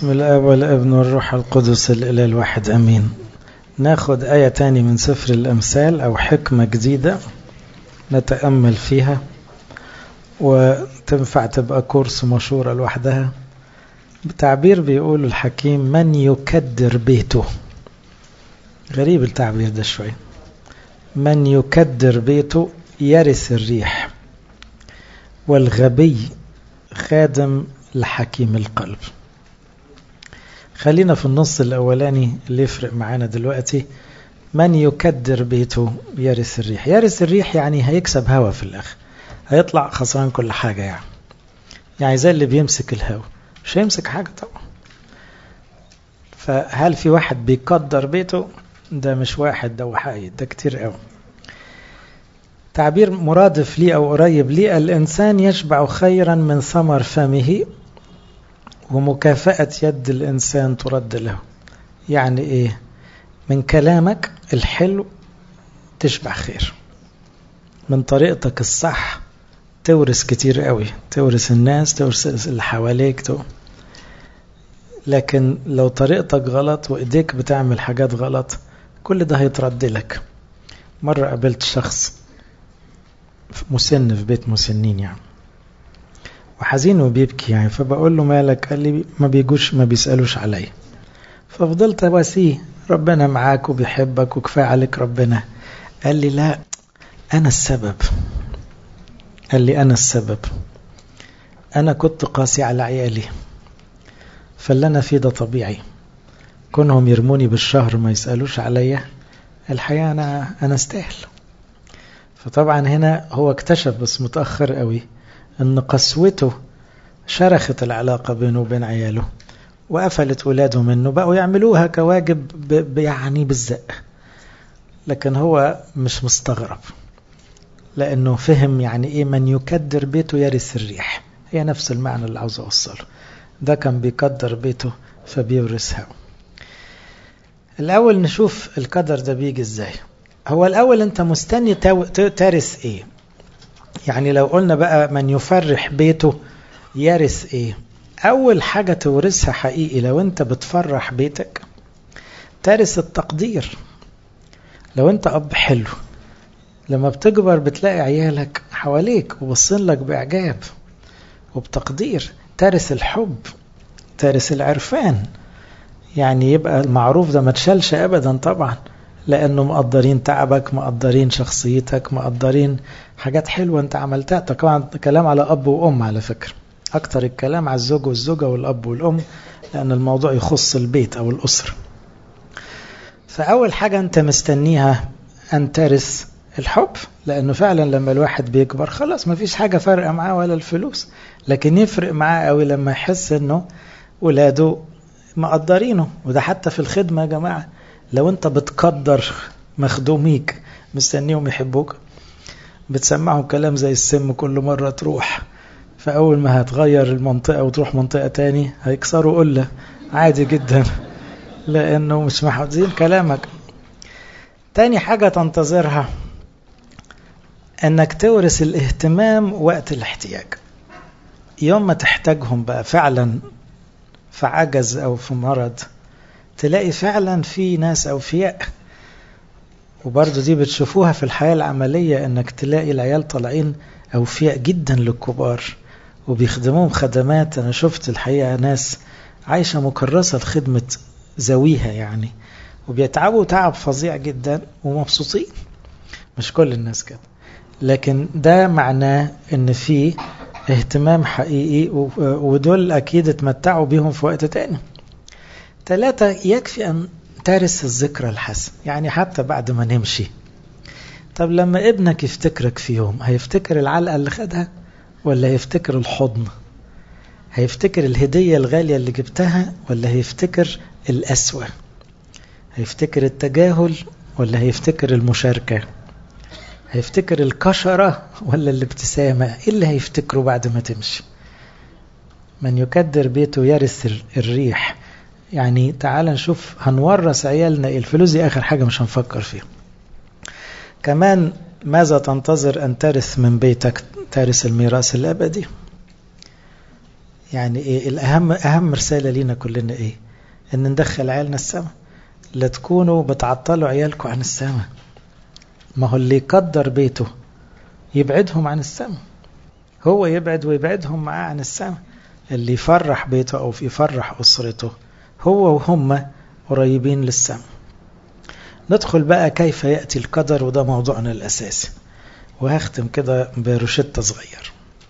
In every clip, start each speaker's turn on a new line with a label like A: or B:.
A: بسم الآب والابن والروح القدس الإله الواحد أمين. ناخد آية تاني من سفر الأمثال أو حكمة جديدة نتأمل فيها وتنفع تبقى كورس مشورة لوحدها. بتعبير بيقول الحكيم: من يكدر بيته. غريب التعبير ده شوي. من يكدر بيته يرث الريح، والغبي خادم لحكيم القلب. خلينا في النص الأولاني اللي يفرق معانا دلوقتي. من يكدر بيته يرث الريح. يرث الريح يعني هيكسب هوا في الآخر، هيطلع خسران كل حاجة. يعني زي اللي بيمسك الهوا مش هيمسك حاجة طبعا. فهل في واحد بيقدر بيته؟ ده مش واحد، ده وحايد، ده كتير قوي. تعبير مرادف لي أو قريب لي: الإنسان يشبع خيرا من ثمر فمه، ومكافأة يد الإنسان ترد له. يعني إيه؟ من كلامك الحلو تشبع خير، من طريقتك الصح تورث كتير قوي، تورث الناس، تورث اللي حواليك لكن لو طريقتك غلط وإيديك بتعمل حاجات غلط كل ده هيترد لك. مرة قابلت شخص مسن في بيت مسنين وحزين وبيبكي فبقول له: مالك؟ قال لي: ما بيجوش ما بيسألوش علي. ففضلت أواسيه: ربنا معاك وبيحبك وكفاية عليك ربنا. قال لي: لا، أنا السبب. قال لي: أنا السبب، أنا كنت قاسي على عيالي، فاللي أنا فيه ده طبيعي. كونهم يرموني بالشهر ما يسألوش عليا، الحقيقة أنا استاهل. فطبعا هنا هو اكتشف بس متأخر قوي أن قسوته شرخت العلاقة بينه وبين عياله وقفلت ولاده منه، بقوا يعملوها كواجب بالزق. لكن هو مش مستغرب، لأنه فهم يعني إيه من يكدر بيته يرث الريح. هي نفس المعنى اللي عاوز أوصله. ده كان بيقدر بيته فبيورثها. الأول نشوف القدر ده بيجي إزاي. هو الأول أنت مستني ترث إيه؟ يعني لو قلنا بقى من يفرح بيته يرث إيه؟ أول حاجة تورثها حقيقي لو أنت بتفرح بيتك ترث التقدير. لو أنت أب حلو، لما بتكبر بتلاقي عيالك حواليك وبصين لك بإعجاب وبتقدير، ترث الحب، ترث العرفان. يعني يبقى المعروف ده ما تشالش أبدا طبعا، لأنه مقدرين تعبك، مقدرين شخصيتك، مقدرين حاجات حلوة أنت عملتها. طبعا كلام على أب وأم على فكرة، أكتر الكلام على الزوج والزوجة والأب والأم، لأن الموضوع يخص البيت أو الأسرة. فأول حاجة أنت مستنيها أن ترث الحب، لأنه فعلا لما الواحد بيكبر خلاص ما فيش حاجة فرقة معاه ولا الفلوس، لكن يفرق معاه قوي لما يحس أنه ولاده مقدرينه. وده حتى في الخدمة يا جماعة، لو أنت بتقدر مخدوميك مستنيهم يحبوك، بتسمعهم كلام زي السم كل مرة تروح، فأول ما هتغير المنطقة وتروح منطقة تاني هيكسروا قلة عادي جدا، لأنه مش محافظين كلامك. تاني حاجة تنتظرها أنك تورث الاهتمام وقت الاحتياج. يوم ما تحتاجهم بقى فعلا في عجز أو في مرض، تلاقي فعلا في ناس أوفياء. وبرضو دي بتشوفوها في الحياة العملية، أنك تلاقي العيال طالعين أوفياء جدا للكبار وبيخدموهم خدمات. أنا شفت الحقيقة ناس عايشة مكرسة لخدمة ذويها وبيتعبوا تعب فظيع جدا ومبسوطين. مش كل الناس كده، لكن ده معناه ان في اهتمام حقيقي، ودول اكيد اتمتعوا بيهم في وقت تاني. 3، يكفي ان ترث الذكرى الحسن. يعني حتى بعد ما نمشي، طب لما ابنك يفتكرك في يوم، هيفتكر العلقة اللي خدها ولا هيفتكر الحضن؟ هيفتكر الهدية الغالية اللي جبتها ولا هيفتكر الأسوأ؟ هيفتكر التجاهل ولا هيفتكر المشاركة؟ هيفتكر الكشرة ولا الابتسامة؟ إيه اللي هيفتكره بعد ما تمشي؟ من يكدر بيته يرث الريح. يعني تعال نشوف هنورث عيالنا إيه. الفلوس دي آخر حاجة مش هنفكر فيها. كمان ماذا تنتظر أن ترث من بيتك؟ ترث الميراث الأبدي. يعني ايه اهم رسالة لينا كلنا ايه؟ ان ندخل عيالنا السماء. لا تكونوا بتعطلوا عيالكم عن السماء. ما هو اللي يقدر بيته يبعدهم عن السماء، هو يبعد ويبعدهم معاه عن السماء. اللي يفرح بيته او يفرح اسرته هو وهم قريبين للسماء. ندخل بقى كيف يأتي القدر، وده موضوعنا الأساسي، وهختم كده بروشتة صغير.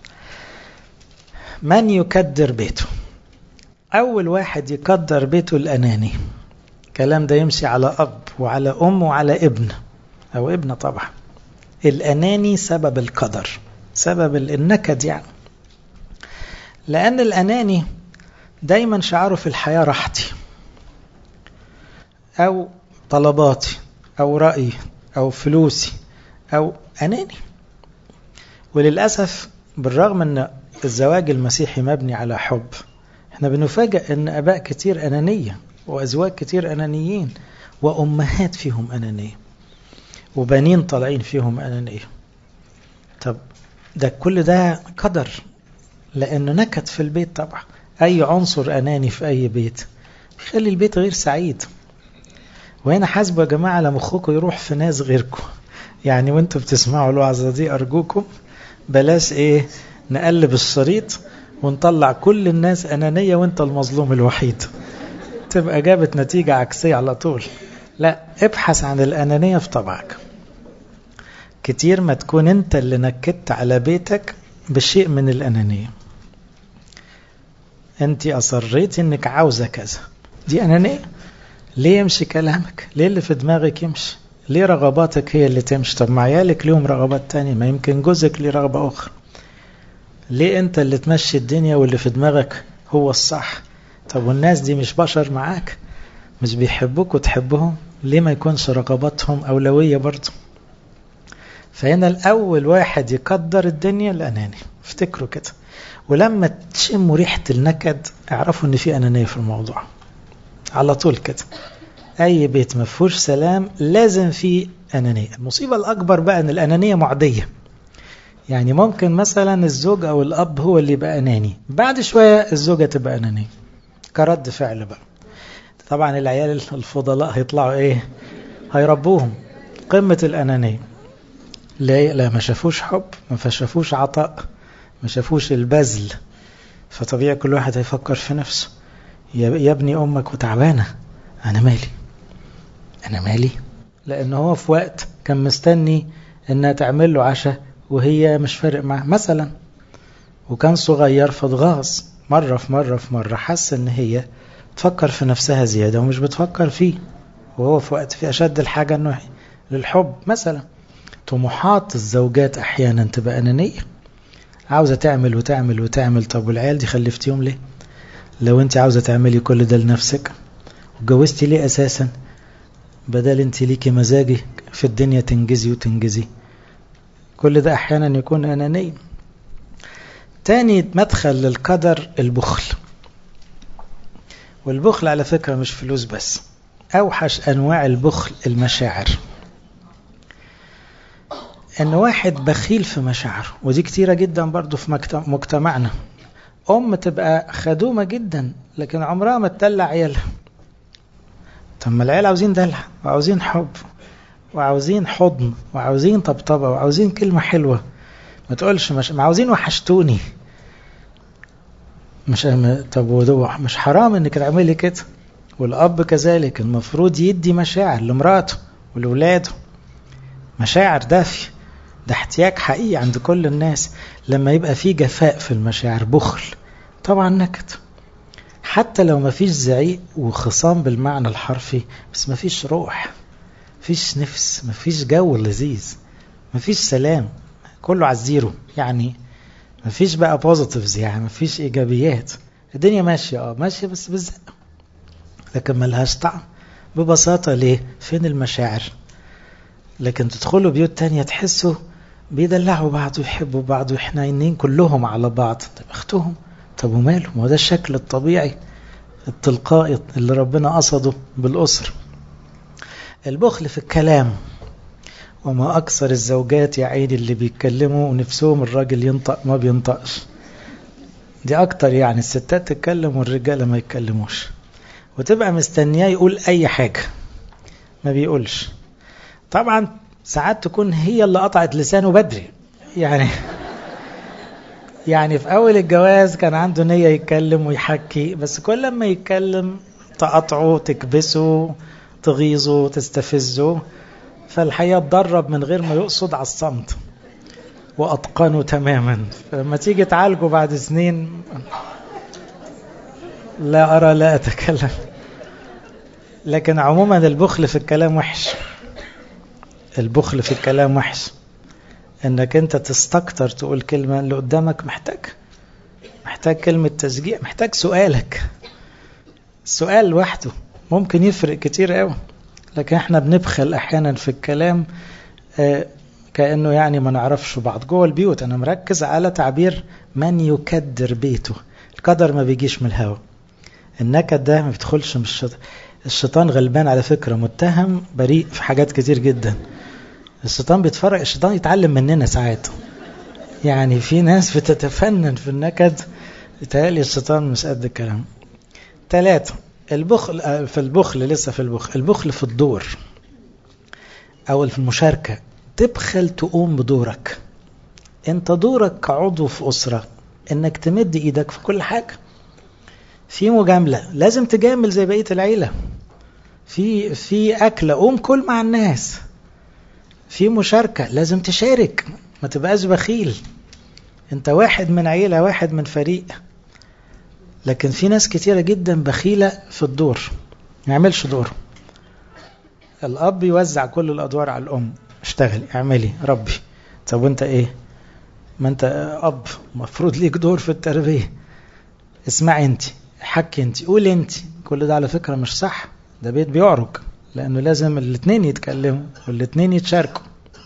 A: من يكدر بيته؟ أول واحد يقدر بيته الأناني. الكلام ده يمشي على أب وعلى أم وعلى ابن أو ابنة طبعا. الأناني سبب القدر، سبب النكد يعني. لأن الأناني دايما شعاره في الحياة راحتي أو طلباتي أو رأيي أو فلوسي أو أناني. وللأسف بالرغم أن الزواج المسيحي مبني على حب، احنا بنفاجأ أن أباء كتير أنانية وأزواج كتير أنانيين وأمهات فيهم أنانية وبنين طالعين فيهم أنانية. طب ده كل ده قدر، لأنه نكد في البيت طبعا. أي عنصر أناني في أي بيت بيخلي البيت غير سعيد. وهنا حاسبوا يا جماعة لمخكم يروح في ناس غيركم. يعني وانتوا بتسمعوا الوعظة دي أرجوكم بلاش ايه نقلب الشريط ونطلع كل الناس أنانية وانت المظلوم الوحيد، تبقى جابت نتيجة عكسية على طول. لا، ابحث عن الأنانية في طبعك. كتير ما تكون انت اللي نكدت على بيتك بشيء من الأنانية. انت أصريت انك عاوزة كذا، دي أنانية. ليه يمشي كلامك؟ ليه اللي في دماغك يمشي؟ ليه رغباتك هي اللي تمشي؟ طب مع عيالك ليهم رغبات تانية، ما يمكن جوزك ليه رغبة أخرى. ليه انت اللي تمشي الدنيا واللي في دماغك هو الصح؟ طب والناس دي مش بشر معاك؟ مش بيحبوك وتحبهم؟ ليه ما يكونش رغباتهم أولوية برضو؟ فهنا الأول واحد يقدر الدنيا الأناني، افتكروا كده. ولما تشموا ريحة النكد اعرفوا ان في أنانية في الموضوع على طول كده. أي بيت ما فيهوش سلام لازم فيه أنانية. المصيبة الأكبر بقى أن الأنانية معدية. يعني ممكن مثلا الزوج أو الأب هو اللي يبقى أناني، بعد شوية الزوجة تبقى أنانية كرد فعل بقى. طبعا العيال الفضلاء هيطلعوا إيه؟ هيربوهم قمة الأنانية. لا ما شافوش حب، ما شافوش عطاء، ما شافوش البذل. فطبيعي كل واحد هيفكر في نفسه. يا ابني أمك وتعبانة، أنا مالي. لأنه هو في وقت كان مستني أنها تعمل له عشاء وهي مش فارق معه مثلا، وكان صغير فاتغاظ مرة حس أن هي تفكر في نفسها زيادة ومش بتفكر فيه، وهو في وقت في أشد الحاجة أنه للحب مثلا. طموحات الزوجات أحيانا تبقى أنانية، عاوزة تعمل وتعمل وتعمل. طب والعيال دي خلفتيهم ليه؟ لو انت عاوزة تعملي كل ده لنفسك وجوزتي ليه أساسا؟ بدل انت ليكي مزاجي في الدنيا تنجزي وتنجزي. كل ده أحيانا يكون أناني. تاني مدخل للقدر البخل. والبخل على فكرة مش فلوس بس، أوحش أنواع البخل المشاعر. أن واحد بخيل في مشاعره، ودي كتيرة جدا برضو في مجتمعنا. أم تبقى خدومة جدا لكن عمرها ما تدلع عيالها. طب ما العيال عاوزين دلع وعاوزين حب وعاوزين حضن وعاوزين طبطبة وعاوزين كلمة حلوة. ما تقولش ما عاوزين وحشتوني. طب ودوح مش حرام انك تعملي كده. والأب كذلك المفروض يدي مشاعر لمراته ولولاده، مشاعر دافية. ده احتياج حقيقي عند كل الناس. لما يبقى فيه جفاء في المشاعر، بخل، طبعا نكد. حتى لو ما فيش زعيق وخصام بالمعنى الحرفي، بس ما فيش روح، فيش نفس، ما فيش جو لذيذ، ما فيش سلام، كله على الزيرو. يعني ما فيش بقى بوزيتيفز، يعني ما فيش إيجابيات. الدنيا ماشية ماشية بس بالزق، لكن ما لهاش طعم. ببساطة ليه؟ فين المشاعر؟ لكن تدخلوا بيوت تانية تحسوا بيدلعوا بعض ويحبوا بعض وحنينين كلهم على بعض. طب اختهم، طب وماله؟ ما ده الشكل الطبيعي التلقائي اللي ربنا قصده بالأسر. البخل في الكلام. وما أكثر الزوجات يا عيني اللي بيتكلموا ونفسهم الراجل ينطق ما بينطقش. دي اكتر، يعني الستات تتكلم والرجالة ما يتكلموش، وتبقى مستنياه يقول اي حاجة ما بيقولش. طبعا ساعات تكون هي اللي قطعت لسانه بدري، يعني في اول الجواز كان عنده نية يتكلم ويحكي، بس كل ما يتكلم تقطعه، تكبسه، تغيظه، تستفزه، فالحقيقة اتدرب من غير ما يقصد على الصمت وأتقنه تماما. فلما تيجي تعالجه بعد سنين، لا أرى لا أتكلم. لكن عموما البخل في الكلام وحش، البخل في الكلام وحش، انك انت تستكتر تقول كلمة اللي قدامك محتاج كلمة تشجيع، محتاج سؤالك، السؤال لوحده ممكن يفرق كتير قوي. لكن احنا بنبخل احيانا في الكلام كأنه يعني ما نعرفش بعض. جوه البيوت انا مركز على تعبير من يكدر بيته. القدر ما بيجيش من الهوا، النكد ده ما بيدخلش من الشيطان. الشيطان غلبان على فكرة، متهم بريء في حاجات كتير جدا. الشيطان بيتفرج، الشيطان يتعلم مننا ساعات، يعني في ناس بتتفنن في النكد، يتهيألي الشيطان مش قد الكلام. 3 البخل في البخل، لسه في البخل في الدور أو في المشاركة. تبخل تقوم بدورك. انت دورك كعضو في أسرة انك تمد ايدك في كل حاجة. في مجاملة لازم تجامل زي بقية العيلة. في أكلة قوم كل مع الناس. في مشاركة لازم تشارك، ما تبقاش بخيل. انت واحد من عيلة، واحد من فريق. لكن في ناس كتيرة جدا بخيلة في الدور، ما يعملش دوره. الأب يوزع كل الأدوار على الأم، اشتغلي اعملي ربي. طب وانت ايه؟ ما انت أب، مفروض ليك دور في التربية. اسمعي انت، حكي انت، قولي انت. كل ده على فكرة مش صح، ده بيت بيعرج، لأنه لازم الاثنين يتكلموا والاثنين يتشاركوا.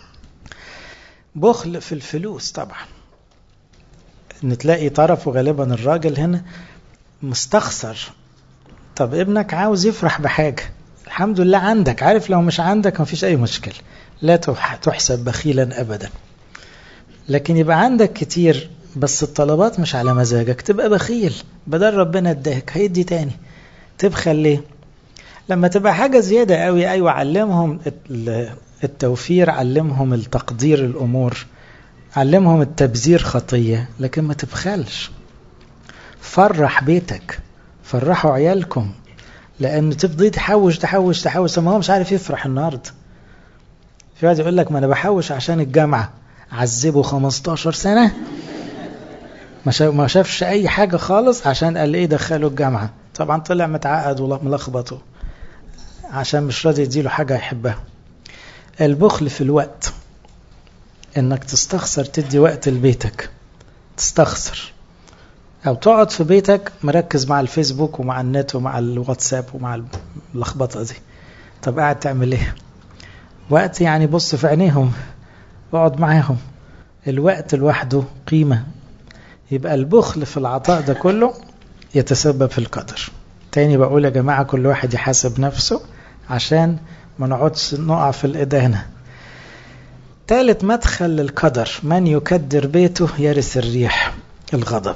A: بخل في الفلوس طبعا، ان تلاقي طرفه غالبا الراجل هنا مستخسر. طب ابنك عاوز يفرح بحاجة، الحمد لله عندك، عارف لو مش عندك مفيش اي مشكلة، لا تحسب بخيلا ابدا. لكن يبقى عندك كتير بس الطلبات مش على مزاجك، تبقى بخيل. بدل ربنا اداك هيدي تاني، تبخل ليه؟ لما تبقى حاجة زيادة قوي، ايوه علمهم التوفير، علمهم التقدير الامور، علمهم التبذير خطية، لكن ما تبخلش. فرح بيتك، فرحوا عيالكم، لأن تفضي تحوش، ما هو مش عارف يفرح النهاردة. في واحد يقول لك ما أنا بحوش عشان الجامعة، عذبه 15 سنة ما شافش أي حاجة خالص، عشان قال إيه دخله الجامعة. طبعا طلع متعقد وملخبطه عشان مش راضي يديله حاجة يحبها. البخل في الوقت، انك تستخسر تدي وقت لبيتك، تستخسر، او تقعد في بيتك مركز مع الفيسبوك ومع النت ومع الواتساب ومع اللخبطة دي. طب قاعد تعمل ايه؟ وقت يعني بص في عينيهم، اقعد معاهم. الوقت لوحده قيمة. يبقى البخل في العطاء ده كله يتسبب في القدر. تاني بقول يا جماعة، كل واحد يحاسب نفسه عشان ما نقعدش نقع في الإدانة. 3 مدخل للقدر، من يكدر بيته يرث الريح، الغضب.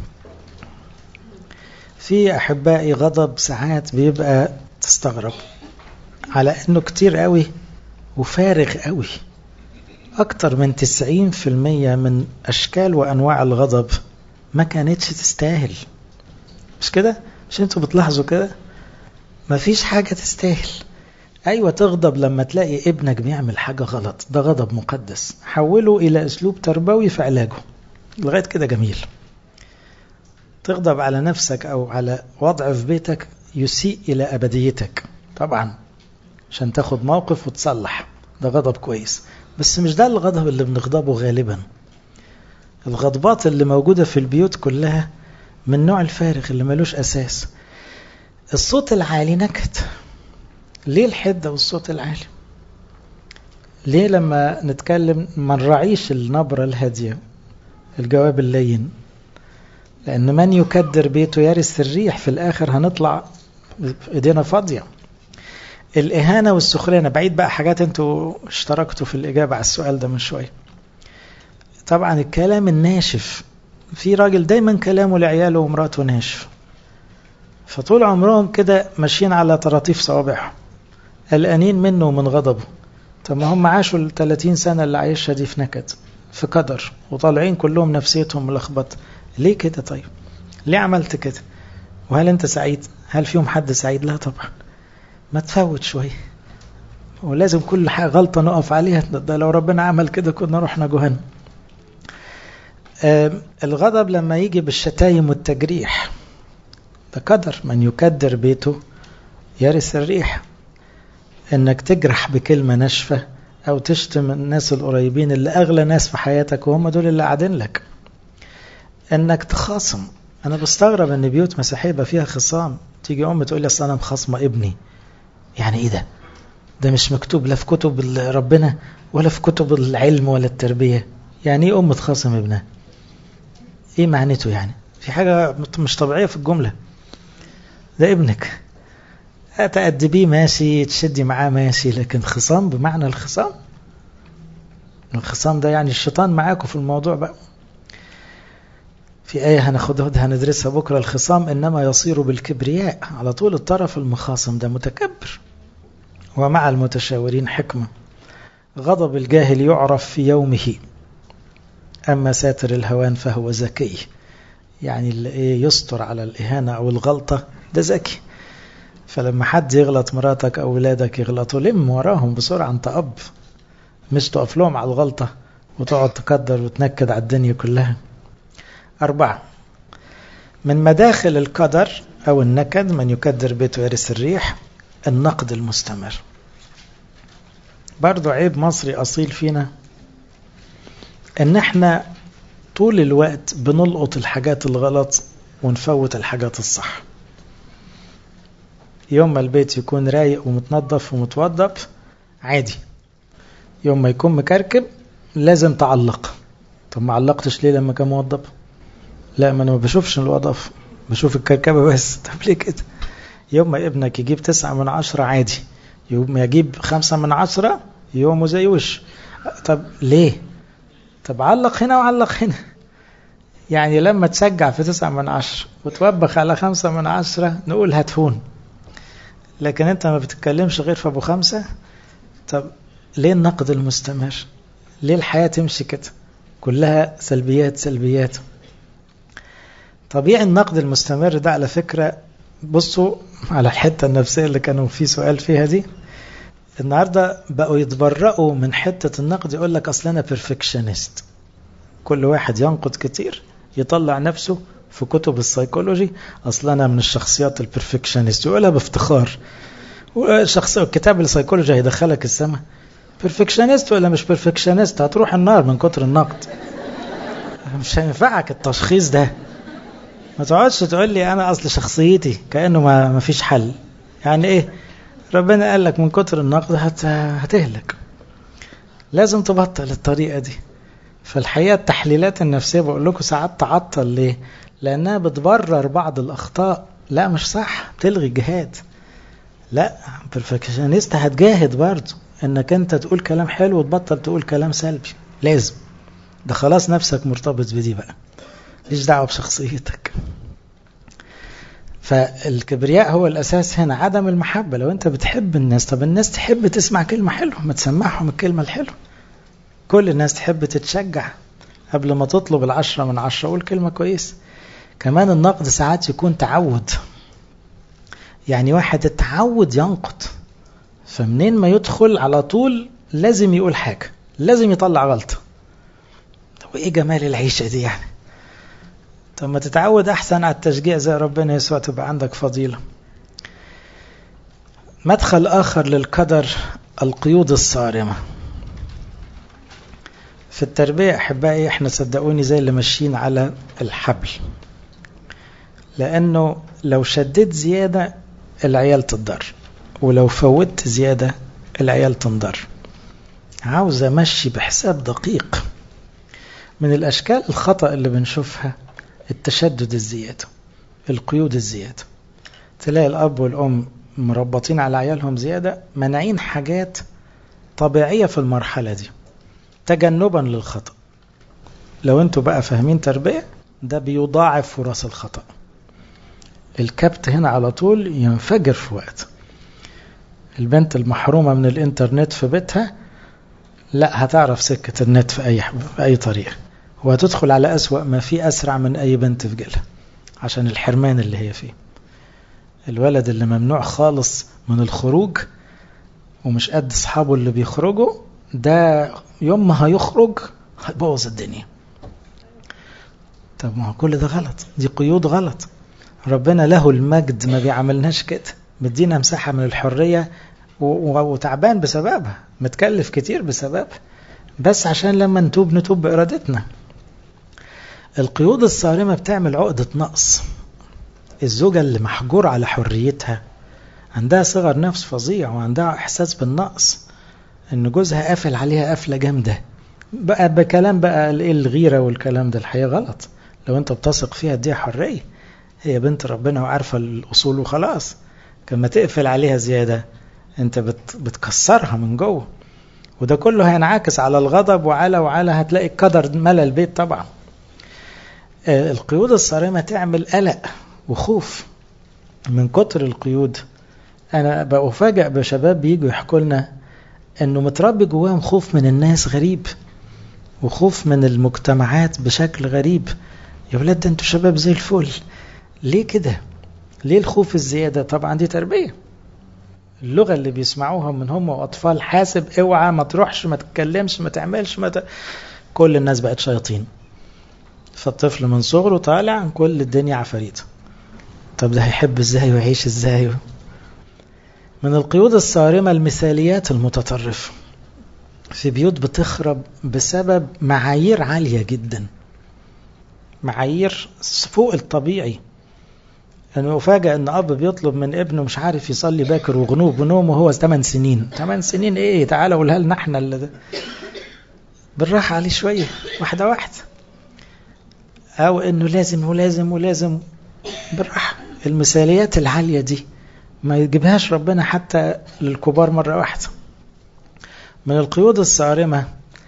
A: في أحبائي غضب ساعات بيبقى تستغرب على أنه كتير قوي وفارغ قوي. أكتر من 90% من أشكال وأنواع الغضب ما كانتش تستاهل. مش كده؟ مش انتوا بتلاحظوا كده؟ ما فيش حاجة تستاهل. أيوة تغضب لما تلاقي ابنك بيعمل حاجة غلط، ده غضب مقدس، حوله إلى أسلوب تربوي في علاجه، لغاية كده جميل. تغضب على نفسك أو على وضع في بيتك يسيء إلى أبديتك، طبعا عشان تاخد موقف وتصلح، ده غضب كويس. بس مش ده الغضب اللي بنغضبه غالبا. الغضبات اللي موجودة في البيوت كلها من نوع الفارغ اللي ملوش أساس. الصوت العالي نكد. ليه الحدة والصوت العالي؟ ليه لما نتكلم ما نراعيش النبرة الهادية، الجواب اللين؟ لأن من يكدر بيته يرث الريح، في الآخر هنطلع ايدينا فاضية. الإهانة والسخرية، بعيد بقى حاجات انتوا اشتركتوا في الإجابة على السؤال ده من شوية. طبعا الكلام الناشف في راجل دايما كلامه لعياله ومراته ناشف، فطول عمرهم كده ماشيين على طراطيف صوابعهم قلقانين منه ومن غضبه. طب ما هم عاشوا 30 سنة اللي عايشها دي في نكد في قدر، وطالعين كلهم نفسيتهم ملخبطة. ليه كده؟ طيب ليه عملت كده؟ وهل انت سعيد؟ هل فيهم حد سعيد؟ لا طبعا. ما تفوت شوية، ولازم كل حاجة غلطة نقف عليها. ده لو ربنا عمل كده كنا رحنا جهنم. الغضب لما يجي بالشتايم والتجريح ده قدر، من يكدر بيته يرث الريح. انك تجرح بكلمة ناشفة او تشتم الناس القريبين اللي اغلى ناس في حياتك وهم دول اللي قاعدين لك. انك تخاصم. انا بستغرب ان بيوت مسيحية فيها خصام، تيجي ام تقول لي اصل انا مخاصمة ابني. يعني ايه ده مش مكتوب لا في كتب ربنا ولا في كتب العلم ولا التربية. يعني ايه ام تخاصم ابنها؟ ايه معناته؟ يعني في حاجة مش طبيعية في الجملة. ده ابنك، تأدبيه ماشي، تشدي معاه ماشي، لكن خصام بمعنى الخصام. الخصام ده يعني الشيطان معاكم في الموضوع بقى. في آية هناخدها هندرسها بكرة، الخصام إنما يصير بالكبرياء. على طول الطرف المخاصم ده متكبر. ومع المتشاورين حكمة. غضب الجاهل يعرف في يومه، أما ساتر الهوان فهو ذكي. يعني اللي يستر على الإهانة أو الغلطة ده ذكي. فلما حد يغلط، مراتك أو ولادك يغلطوا، لم وراهم بسرعة. أنت أب، مش تقف لهم على الغلطة وتقعد تقدر وتنكد على الدنيا كلها. 4 من مداخل القدر أو النكد، من يكدر بيته يرث الريح، النقد المستمر. برضو عيب مصري أصيل فينا إن احنا طول الوقت بنلقط الحاجات الغلط ونفوت الحاجات الصح. يوم ما البيت يكون رايق ومتنظف ومتوضب عادي، يوم ما يكون مكركب لازم تعلق. طب ما علقتش ليه لما كان موضب؟ لا، ما انا ما بشوفش الوظف، بشوف الكركبة بس. طب ليه كده؟ يوم ما ابنك يجيب 9/10 عادي، يوم ما يجيب 5/10 يومه زي وش. طب ليه؟ طب علق هنا وعلق هنا. يعني لما تشجع في 9/10 وتوبخ على 5/10 نقول هتهون، لكن انت ما بتتكلمش غير في ابو 5. طب ليه النقد المستمر؟ ليه الحياة تمشي كده كلها سلبيات سلبيات؟ طبيعي النقد المستمر ده على فكرة. بصوا على الحتة النفسية اللي كانوا في سؤال فيها دي. النهاردة بقوا يتبرئوا من حتة النقد، يقول لك أصل أنا بيرفكشنست. كل واحد ينقد كتير يطلع نفسه في كتب السيكولوجي أصل أنا من الشخصيات البيرفكشنست، يقولها بافتخار. كتاب السيكولوجي هيدخلك السماء. بيرفكشنست ولا مش بيرفكشنست؟ هتروح النار من كتر النقد. مش هينفعك التشخيص ده. ما تقعدش تقول لي أنا أصل شخصيتي، كأنه ما فيش حل. يعني إيه؟ ربنا قال لك من كتر النقد هتهلك. لازم تبطل الطريقة دي. فالحقيقة التحليلات النفسية بقول لكم ساعات تعطل. ليه؟ لأنها بتبرر بعض الأخطاء. لا مش صح، بتلغي الجهاد. لا، بيرفكشنست هتجاهد برضو انك انت تقول كلام حلو وتبطل تقول كلام سلبي. لازم. ده خلاص نفسك مرتبط بدي بقى، ليش دعوة بشخصيتك. فالكبرياء هو الأساس هنا. عدم المحبة. لو أنت بتحب الناس، طب الناس تحب تسمع كلمة حلوة، ما تسمعهم الكلمة الحلوة. كل الناس تحب تتشجع. قبل ما تطلب 10/10 قول كلمة كويس. كمان النقد ساعات يكون تعود. يعني واحد اتعود ينقد، فمنين ما يدخل على طول لازم يقول حاجة، لازم يطلع غلطة. طب ايه جمال العيشة دي يعني؟ طب ما تتعود أحسن على التشجيع زي ربنا يسوع، تبقى عندك فضيلة. مدخل آخر للقدر، القيود الصارمة. في التربية أحبائي احنا صدقوني زي اللي ماشيين على الحبل. لأنه لو شديت زيادة العيال تضر، ولو فوت زيادة العيال تنضر. عاوز أمشي بحساب دقيق. من الأشكال الخطأ اللي بنشوفها التشدد الزيادة، القيود الزيادة. تلاقي الأب والأم مربطين على عيالهم زيادة، منعين حاجات طبيعية في المرحلة دي تجنبا للخطأ. لو انتوا بقى فاهمين تربية ده بيضاعف فرص الخطأ. الكبت هنا على طول ينفجر في وقت. البنت المحرومة من الانترنت في بيتها لا هتعرف سكة النت في أي طريقة، وهتدخل على أسوأ ما فيه أسرع من أي بنت في جيلها عشان الحرمان اللي هي فيه. الولد اللي ممنوع خالص من الخروج ومش قد أصحابه اللي بيخرجوا، ده يوم ما هيخرج هيبوظ الدنيا. طب ما هو كل ده غلط، دي قيود غلط. ربنا له المجد ما بيعملناش كده، مدينا مساحة من الحرية وتعبان بسببها، متكلف كتير بسببها، بس عشان لما نتوب بإرادتنا. القيود الصارمة بتعمل عقدة نقص. الزوجة اللي محجور على حريتها عندها صغر نفس فظيع، وعندها إحساس بالنقص، إن جوزها قافل عليها قفلة جامدة بقى بكلام بقى الغيرة والكلام ده. الحقيقة غلط. لو أنت بتثق فيها دي حرية، هي بنت ربنا وعارفة الأصول وخلاص. كما تقفل عليها زيادة أنت بتكسرها من جوه، وده كله هينعكس على الغضب وعلى هتلاقي القدر ملى البيت طبعا. القيود الصارمة تعمل قلق وخوف. من كتر القيود أنا بأفاجأ بشباب بيجوا يحكوا لنا أنه متربي جواهم خوف من الناس غريب، وخوف من المجتمعات بشكل غريب. يا ولاد ده انتوا شباب زي الفل، ليه كده؟ ليه الخوف الزيادة؟ طبعا دي تربية. اللغة اللي بيسمعوها من هم وأطفال، حاسب، اوعى، ما تروحش، ما تتكلمش، ما تعملش، كل الناس بقت شياطين. فالطفل من صغره طالع كل الدنيا عفاريت. طب ده هيحب ازاي ويعيش ازاي؟ من القيود الصارمة المثاليات المتطرفة. في بيوت بتخرب بسبب معايير عالية جدا، معايير فوق الطبيعي. أنا أفاجأ أن أب بيطلب من ابنه مش عارف يصلي باكر وغنوب ونوم وهو 8 سنين. 8 سنين إيه؟ تعالى قولها لنا احنا اللي ده. بالراحة عليه شوية، واحدة واحدة. أو أنه لازم ولازم ولازم، بالراحة. المثاليات العالية دي ما يجيبهاش ربنا حتى للكبار مرة واحدة. من القيود الصارمة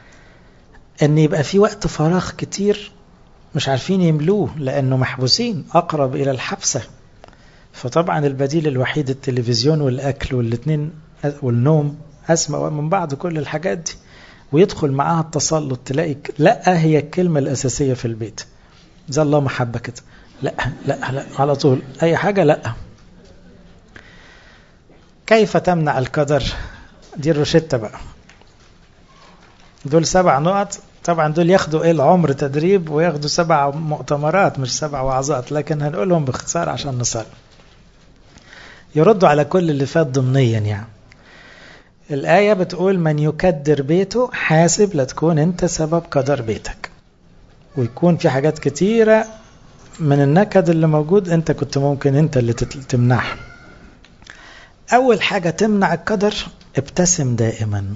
A: أن يبقى في وقت فراغ كتير مش عارفين يملوه، لأنه محبوسين أقرب إلى الحبسة. فطبعا البديل الوحيد التلفزيون والأكل، والاثنين والنوم أسمى من بعض كل الحاجات دي. ويدخل معاها التسلط. تلاقي لا هي الكلمة الأساسية في البيت، زي الله محبة كده، لا لا لا على طول، أي حاجة لا. كيف تمنع القدر؟ دي الروشتة بقى. دول 7 نقط. طبعا دول ياخدوا العمر تدريب، وياخدوا 7 مؤتمرات مش 7 وعظات، لكن هنقولهم باختصار عشان نصل يردوا على كل اللي فات ضمنيا. يعني الآية بتقول من يكدر بيته حاسب لا تكون انت سبب قدر بيتك، ويكون في حاجات كتيرة من النكد اللي موجود انت كنت ممكن انت اللي تمنعها. أول حاجة تمنع القدر، ابتسم دائما.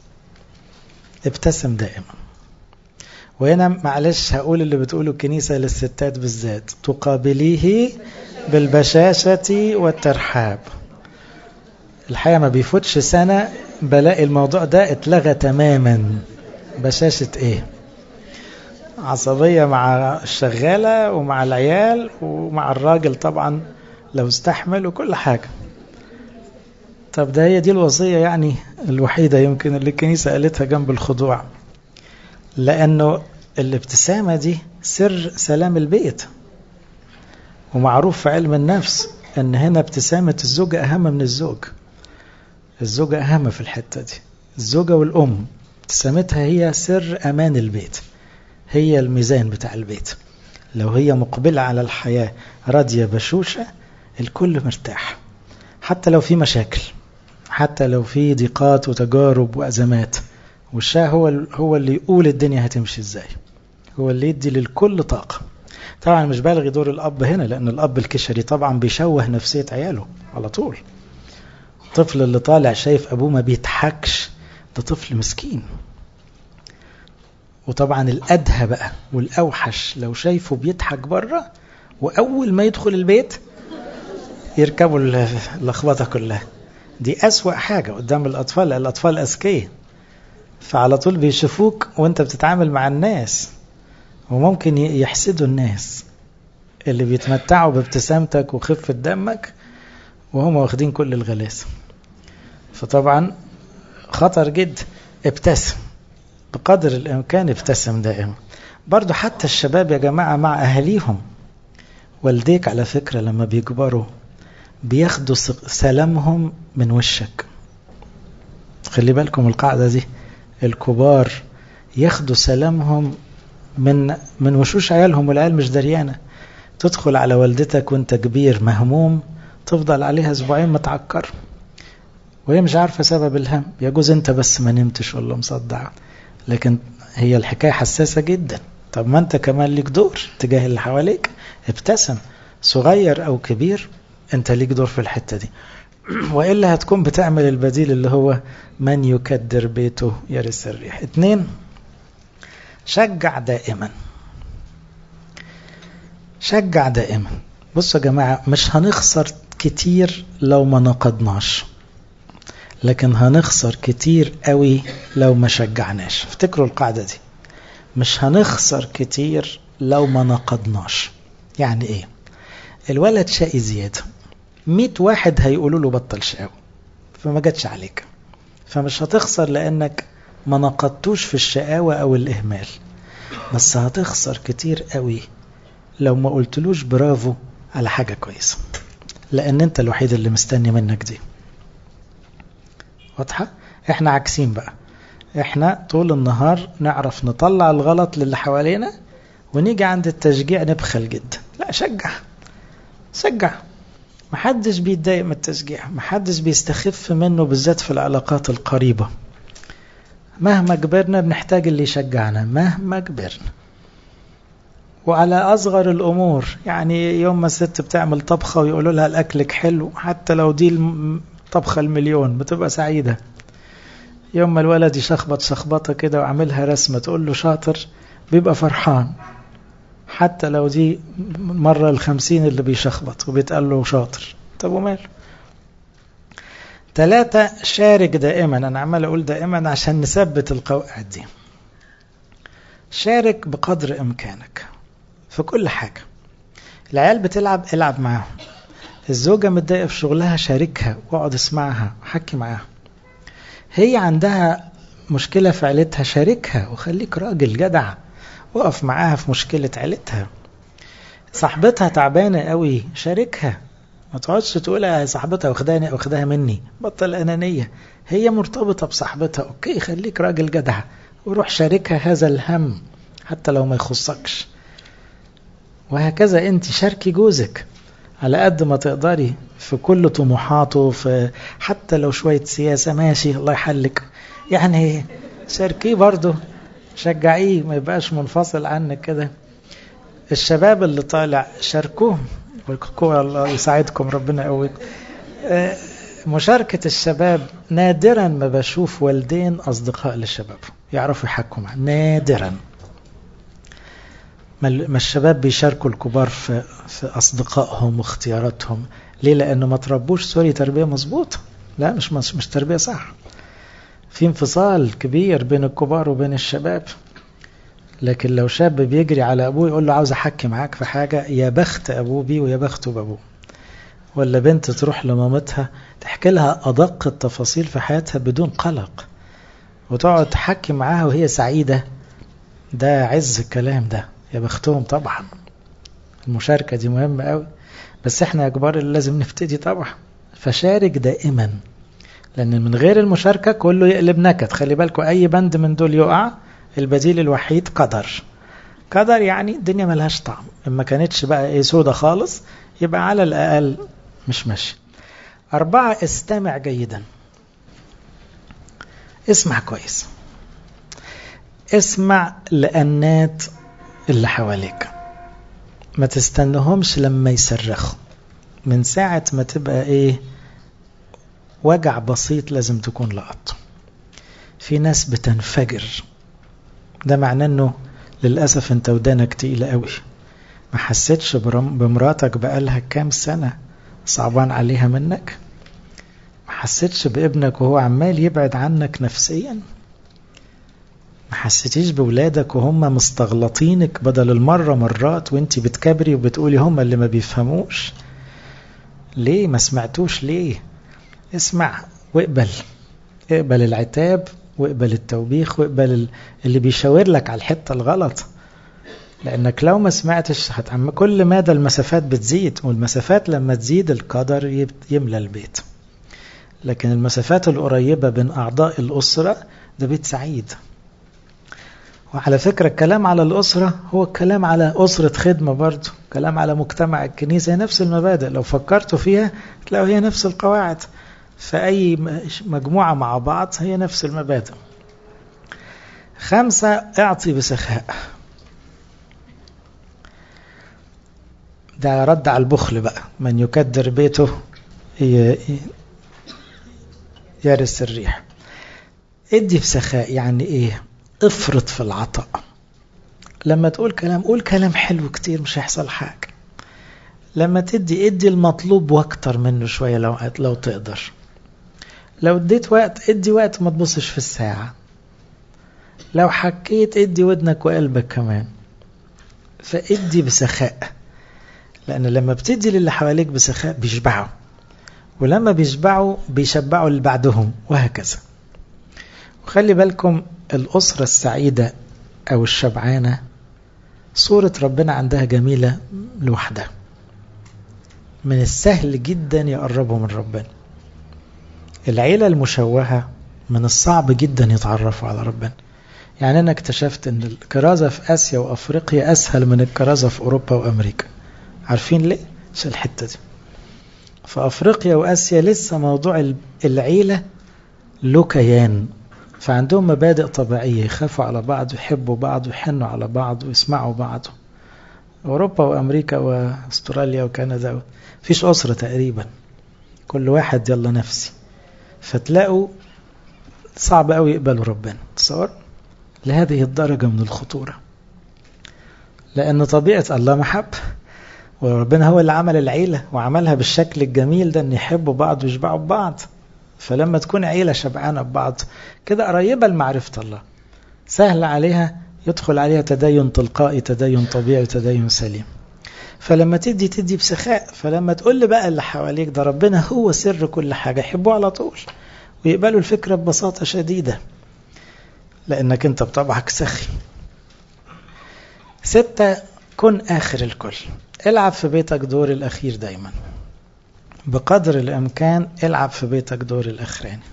A: ابتسم دائما. وهنا معلش هقول اللي بتقوله الكنيسة للستات بالذات، تقابليه بالبشاشة والترحاب. الحقيقة ما بيفوتش سنة بلاقي الموضوع ده اتلغى تماما. بشاشة ايه؟ عصبية مع الشغالة ومع العيال ومع الراجل طبعا لو استحمل وكل حاجة. طب ده هي دي الوصية يعني الوحيدة يمكن اللي الكنيسة قالتها جنب الخضوع، لأنه الابتسامة دي سر سلام البيت. ومعروف في علم النفس أن هنا ابتسامة الزوجة أهم من الزوج. الزوجة أهم في الحتة دي. الزوجة والأم ابتسامتها هي سر أمان البيت، هي الميزان بتاع البيت. لو هي مقبلة على الحياة راضية بشوشة، الكل مرتاح. حتى لو في مشاكل، حتى لو في ضيقات وتجارب وأزمات، والشاه هو اللي يقول الدنيا هتمشي ازاي، هو اللي يدي للكل طاقة. طبعا مش بالغي دور الأب هنا، لأن الأب الكشري طبعا بيشوه نفسية عياله على طول. الطفل اللي طالع شايف أبوه ما بيضحكش ده طفل مسكين. وطبعا الأدهى بقى والأوحش لو شايفه بيضحك بره، وأول ما يدخل البيت يركبوا اللخبطة كلها. دي أسوأ حاجة قدام الأطفال. الأطفال أذكياء، فعلى طول بيشوفوك وانت بتتعامل مع الناس، وممكن يحسدوا الناس اللي بيتمتعوا بابتسامتك وخفة دمك وهم واخدين كل الغلاسة. فطبعا خطر جدا. ابتسم بقدر الإمكان، ابتسم دائما. برضو حتى الشباب يا جماعة مع أهليهم، والديك على فكرة لما بيكبروا بياخدوا سلامهم من وشك. خلي بالكم القاعدة دي، الكبار ياخدوا سلامهم من وشوش عيالهم، والعيال مش دريانة. تدخل على والدتك وانت كبير مهموم، تفضل عليها أسبوعين متعكر وهي مش عارفة سبب الهم. يجوز انت بس ما نمتش ولا مصدع، لكن هي الحكاية حساسة جدا. طب ما انت كمان ليك دور تجاه اللي حواليك. ابتسم، صغير او كبير، انت ليك دور في الحتة دي. وإلا هتكون بتعمل البديل اللي هو من يكدر بيته يرث الريح. 2، شجع دائما. شجع دائما. بصوا يا جماعة، مش هنخسر كتير لو ما نقدناش، لكن هنخسر كتير قوي لو ما شجعناش. افتكروا القاعدة دي، مش هنخسر كتير لو ما نقدناش. يعني ايه؟ الولد شقي زيادة، 100 واحد هيقولوا له بطل شقاوة، فما جاتش عليك، فمش هتخسر لأنك ما نقدتوش في الشقاوة أو الإهمال. بس هتخسر كتير قوي لو ما قلتلوش برافو على حاجة كويسة، لأن أنت الوحيد اللي مستني منك دي. واضحة؟ احنا عكسين بقى، احنا طول النهار نعرف نطلع الغلط للي حوالينا، ونيجي عند التشجيع نبخل جدا. لا، شجع شجع. محدش بيتضايق من التشجيع، محدش بيستخف منه، بالذات في العلاقات القريبة. مهما كبرنا بنحتاج اللي يشجعنا، مهما كبرنا. وعلى أصغر الأمور، يعني يوم ما الست بتعمل طبخة ويقولوا لها الأكلك حلو، حتى لو دي طبخة المليون بتبقى سعيدة. يوم ما الولد يشخبط شخبطة كده وعملها رسمة تقول له شاطر، بيبقى فرحان، حتى لو دي مرة 50 اللي بيشخبط وبيتقال له شاطر. طب وماله؟ 3، شارك دائما. أنا عمال أقول دائما عشان نثبت القواعد دي. شارك بقدر إمكانك في كل حاجة. العيال بتلعب، العب معاهم. الزوجة متضايقة في شغلها، شاركها واقعد اسمعها وحكي معاها. هي عندها مشكلة في عيلتها، شاركها وخليك راجل جدع، وقف معاها في مشكلة عيلتها. صاحبتها تعبانة قوي، شاركها. ما تقعدش تقولها صاحبتها واخداها مني، بطل أنانية. هي مرتبطة بصاحبتها، اوكي، خليك راجل جدع وروح شاركها هذا الهم حتى لو ما يخصكش. وهكذا انت شاركي جوزك على قد ما تقدري في كل طموحاته، في حتى لو شوية سياسة ماشي، الله يحلك، يعني شاركيه برضه، شجعيه، ما يبقاش منفصل عنك كده. الشباب اللي طالع شاركوه، الله يساعدكم، ربنا يقويكم. مشاركة الشباب، نادرا ما بشوف والدين أصدقاء للشباب يعرفوا يحكوا معه، نادرا ما الشباب بيشاركوا الكبار في أصدقائهم واختياراتهم. ليه؟ لأنه ما تربوش تربية مظبوطة. لا، مش تربية صح. في انفصال كبير بين الكبار وبين الشباب. لكن لو شاب بيجري على أبوه يقول له عاوز أحكي معاك في حاجة، يا بخت أبوه بيه ويا بخته بأبوه. ولا بنت تروح لمامتها تحكي لها أدق التفاصيل في حياتها بدون قلق، وتقعد تحكي معاها وهي سعيدة. ده عز الكلام ده، يا بختهم طبعا. المشاركة دي مهمة قوي، بس احنا يا كبار اللي لازم نبتدي طبعا. فشارك دائما، لأن من غير المشاركة كله يقلب نكد. خلي بالكم، أي بند من دول يقع، البديل الوحيد قدر. قدر يعني الدنيا ملهاش طعم. لما كانتش بقى سودة خالص، يبقى على الأقل مش ماشي. 4، استمع جيدا. اسمع كويس، اسمع لأنات اللي حواليك، ما تستنهمش لما يصرخوا. من ساعة ما تبقى وجع بسيط لازم تكون لقط. في ناس بتنفجر، ده معناه انه للأسف انت ودانك تقيلة قوي، ما حسيتش بمراتك بقالها كام سنة صعبان عليها منك، ما حسيتش بابنك وهو عمال يبعد عنك نفسيا. ما حسيتيش بولادك وهم مستغلطينك بدل المرة مرات وانتي بتكبري وبتقولي هم اللي ما بيفهموش؟ ليه ما سمعتوش؟ ليه؟ اسمع واقبل، اقبل العتاب واقبل التوبيخ واقبل اللي بيشاور لك على الحتة الغلط. لأنك لو ما سمعتش كل مدى المسافات بتزيد، والمسافات لما تزيد القدر يملى البيت. لكن المسافات القريبة بين أعضاء الأسرة ده بيت سعيد. وعلى فكرة الكلام على الأسرة هو الكلام على أسرة خدمة برضو، كلام على مجتمع الكنيسة، نفس المبادئ. لو فكرتوا فيها تلاقوا هي نفس القواعد، فأي مجموعة مع بعض هي نفس المبادئ. 5 اعطي بسخاء. ده رد على البخل بقى. من يكدر بيته يرث الريح. ادي بسخاء يعني ايه؟ افرط في العطاء. لما تقول كلام قول كلام حلو كتير، مش هيحصل حاجة. لما ادي المطلوب واكتر منه شوية لو تقدر. لو اديت وقت ادي وقت، ما تبصش في الساعة. لو حكيت ادي ودنك وقلبك كمان. فادي بسخاء، لأن لما بتدي للي حواليك بسخاء بيشبعوا، ولما بيشبعوا بيشبعوا اللي بعدهم، وهكذا. وخلي بالكم الأسرة السعيدة أو الشبعانة صورة ربنا عندها جميلة لوحدها. من السهل جدا يقربوا من ربنا. العيلة المشوهة من الصعب جدا يتعرفوا على ربنا. يعني أنا اكتشفت أن الكرازة في آسيا وأفريقيا أسهل من الكرازة في أوروبا وأمريكا. عارفين ليه؟ عشان الحتة دي. في أفريقيا وآسيا لسه موضوع العيلة له كيان، فعندهم مبادئ طبيعية، يخافوا على بعض ويحبوا بعض ويحنوا على بعض ويسمعوا بعض. أوروبا وأمريكا وأستراليا وكندا فيش أسرة تقريبا، كل واحد يلا نفسي. فتلاقوا صعب قوي يقبلوا ربنا. تصور لهذه الدرجة من الخطورة، لأن طبيعة الله محبة، وربنا هو اللي عمل العيلة وعملها بالشكل الجميل ده، أن يحبوا بعض ويشبعوا ببعض. فلما تكون عيلة شبعانة ببعض كده قريبة لمعرفة الله، سهل عليها يدخل عليها تدين تلقائي، تدين طبيعي، تدين سليم. فلما تدي بسخاء. فلما تقول لي بقى اللي حواليك ده ربنا هو سر كل حاجة، يحبوه على طول ويقبلوا الفكرة ببساطة شديدة، لأنك أنت بطبعك سخي. 6 كن آخر الكل. العب في بيتك دور الأخير دايما، بقدر الإمكان العب في بيتك دور الأخراني.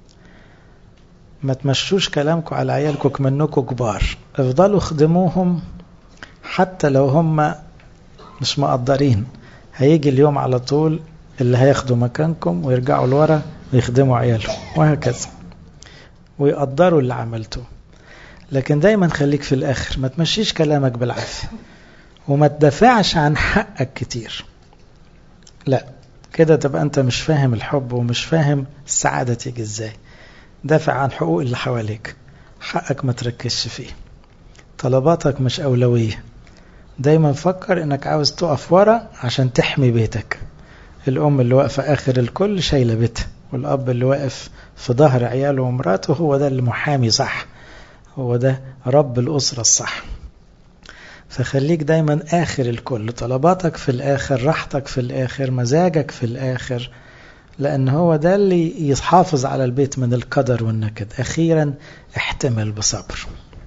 A: ما تمشوش كلامكم على عيالكم منكم كبار، افضلوا خدموهم حتى لو هم مش مقدرين. هيجي اليوم على طول اللي هياخدوا مكانكم ويرجعوا لورا ويخدموا عيالهم، وهكذا، ويقدروا اللي عملتوه. لكن دايما خليك في الآخر، ما تمشيش كلامك بالعافية، وما تدافعش عن حقك كتير. لا، كده تبقى أنت مش فاهم الحب ومش فاهم السعادة تيجي إزاي. دافع عن حقوق اللي حواليك، حقك ما تركزش فيه، طلباتك مش أولوية. دايما فكر إنك عاوز تقف ورا عشان تحمي بيتك. الأم اللي واقفة آخر الكل شايلة بيتها، والأب اللي واقف في ظهر عياله ومراته هو ده اللي محامي صح، هو ده رب الأسرة الصح. فخليك دايما آخر الكل، طلباتك في الآخر، راحتك في الآخر، مزاجك في الآخر، لأن هو ده اللي يحافظ على البيت من القدر والنكد. أخيرا احتمل بصبر.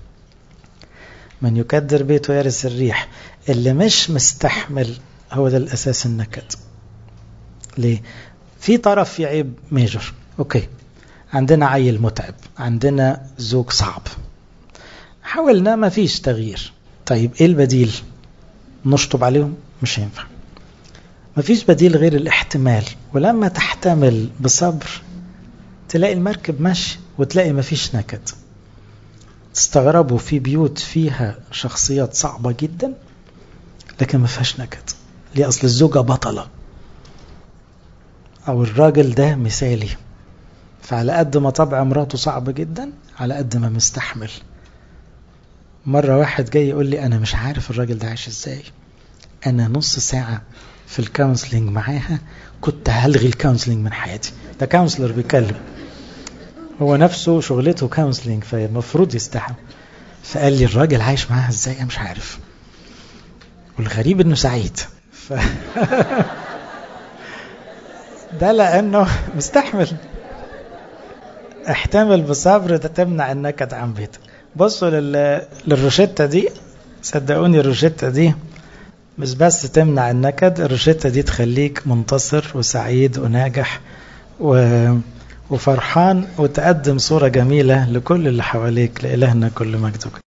A: من يكدر بيته يرث الريح. اللي مش مستحمل هو ده الأساس النكد. ليه؟ في طرف في عيب ميجر، أوكي، عندنا عيل متعب، عندنا زوج صعب، حاولنا ما فيش تغيير. طيب إيه البديل؟ نشطب عليهم؟ مش هينفع. ما فيش بديل غير الاحتمال. ولما تحتمل بصبر تلاقي المركب ماشي، وتلاقي ما فيش نكد. تستغربوا في بيوت فيها شخصيات صعبة جدا لكن ما فيهاش نكد. ليه؟ أصل الزوجة بطلة أو الراجل ده مثالي، فعلى قد ما طبع مراته صعب جدا على قد ما مستحمل. مرة واحد جاي يقول لي أنا مش عارف الراجل ده عايش إزاي، أنا نص ساعة في الكونسلينج معاها كنت هلغي الكونسلينج من حياتي. ده كونسلر بيكلم، هو نفسه شغلته كونسلينج، فالمفروض يستحمل. فقال لي الراجل عايش معاها ازاي انا مش عارف، والغريب انه سعيد. ده لانه مستحمل. احتمل بصبر تمنع النكد عن بيتك. بصوا للروشتة دي، صدقوني الروشتة دي مش بس تمنع النكد، الروشتة دي تخليك منتصر وسعيد وناجح وفرحان، وتقدم صورة جميلة لكل اللي حواليك. لإلهنا كل مجد.